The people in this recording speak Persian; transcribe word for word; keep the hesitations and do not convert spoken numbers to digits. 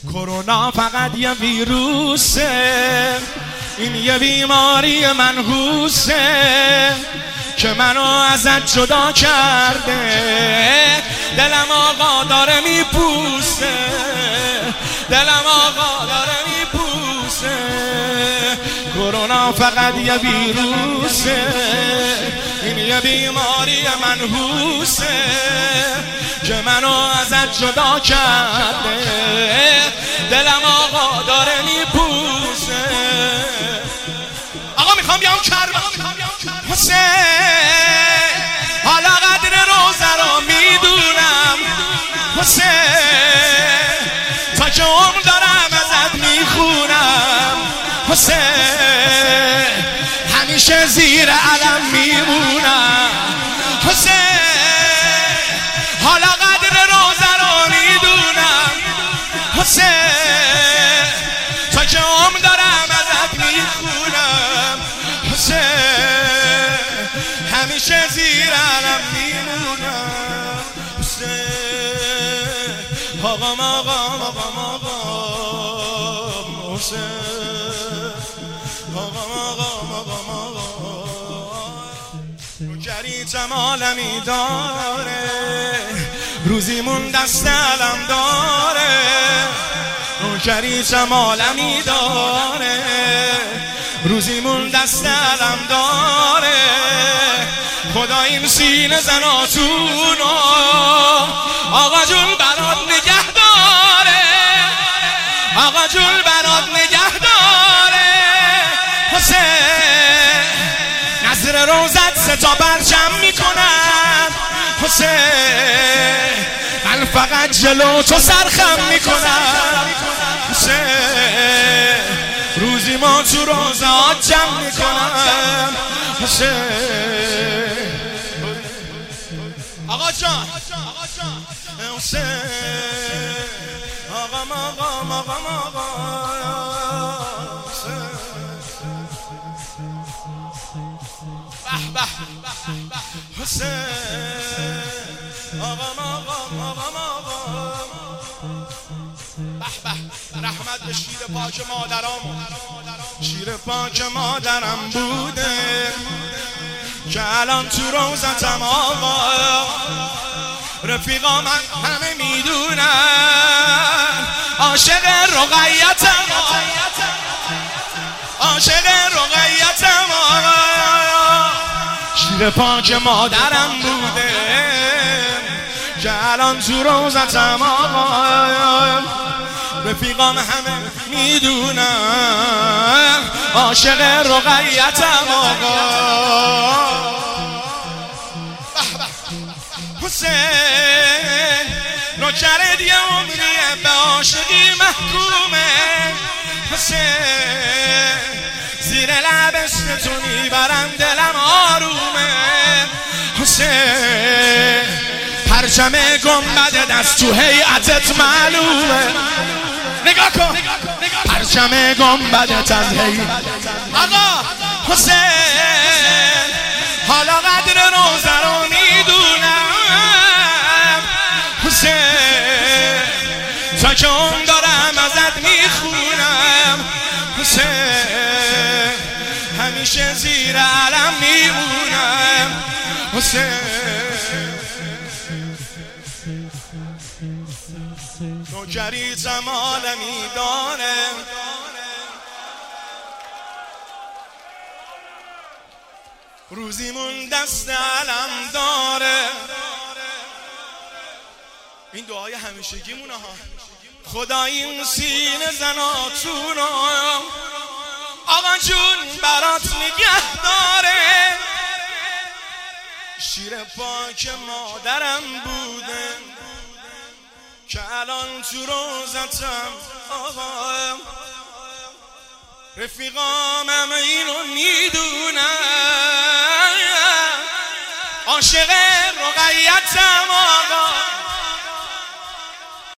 کرونا فقط یه ویروسه، این یه بیماری منحوسه که منو ازت جدا کرده. دلم آقا داره میپوسه، دلم آقا داره میپوسه. کرونا فقط یه ویروسه، این یه بیماری منحوسه که منو ازت جدا کرده. دلم آقا داره میپوسه. آقا میخوام بیام کربلا حسین، حالا قدر روزه رو میدونم حسین، تا که عمر دارم ازت میخونم حسین، همیشه زیر علم میمونم حسین، حالا قدر روزه رو میدونم حسین، تا که عمر دارم ازت میخونم حسین، همیشه زیر علم میمونم حسین. آقام آقام آقام آقام حسین، آقام آقام آقام آقام. نوکریتم عالمی داره، روزیمون دست علم داره. نوکریتم عالمی داره، روزیمون دست علم داره. خدا این سینه زناتونو آقا جون برات نگه داره، آقا جون برات نگه داره حسین. نظر روزت سه تا پرچم میکنم حسین، من فقط جلو تو سرخم میکنم حسین. روزی ما تو روزات جمع میکنم حسین. آقا جان حسین، آقا آقا آقا آقا به به حسین، آقا آقا آقا آقا به به. رحمت به شیر پاک مادرام، شیر پاک مادرم بوده که الان تو روزتم آقا. رفیقا من همه میدونن عاشق رقیتم، عاشق رقیتم آقا. شیر پاک مادرم بوده که الان تو روزتم آقا. رفیقام همه میدونن عاشق رقیتم آقا. حسین نوکر دیگه عمریه به عاشقی محکومه حسین، زیر لبست تو میبرم دلم آرومه حسین. پرچم گنبد دست تو هیئتت معلومه، نگاه کن پرچم گنبدت از هیئت آقا حسین. حالا قدر روزه رو میدونم حسین، تا که اون دارم ازت میخونم حسین، همیشه زیر علم میمونم حسین. نوکریتم عالمی داره، روزیمون دست علم داره. این دعای همیشگیمونه ها. خدا این سینه زناتونو آقا جون برات نگه داره. شیر پاک مادرم بوده که الان تو روزتم آقا. رفیقام همه اینو میدونن عاشق رقیت